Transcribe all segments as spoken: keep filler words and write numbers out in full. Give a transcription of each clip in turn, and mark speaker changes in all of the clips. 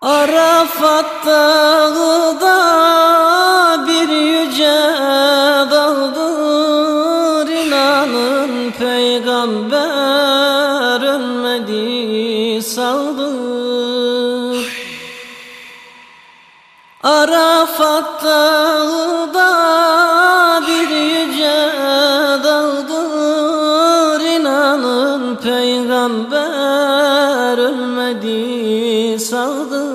Speaker 1: Arafat dağıda bir yüce dağdır, inanın peygamber ölmedi sağdır. Arafat dağıda bir yüce dağdır, inanın peygamber ölmedi sağdır.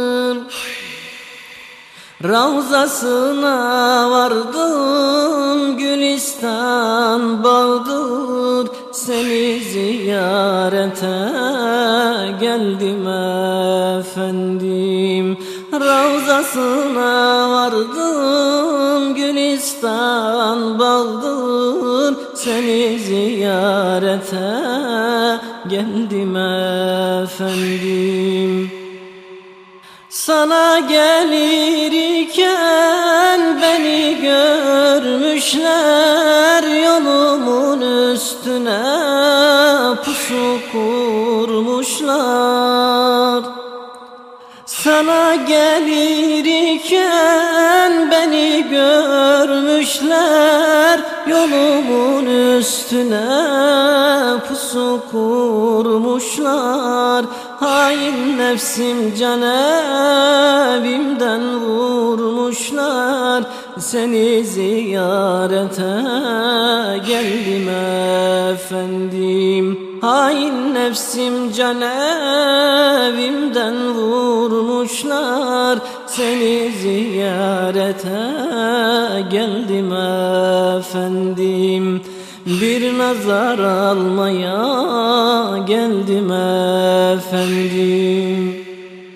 Speaker 1: Ravzasına vardım, gülistan bağdır, seni ziyarete geldim efendim. Ravzasına vardım, gülistan bağdır, seni ziyarete geldim efendim. Sana gelirken beni görmüşler, yolumun üstüne pusu kurmuşlar. Sana gelirken beni görmüşler, yolumun üstüne pusu kurmuşlar. Hain nefsim can evimden vurmuşlar, seni ziyarete geldim efendim. Hain nefsim can evimden vurmuşlar, seni ziyarete geldim efendim. Bir nazar almaya geldim efendim.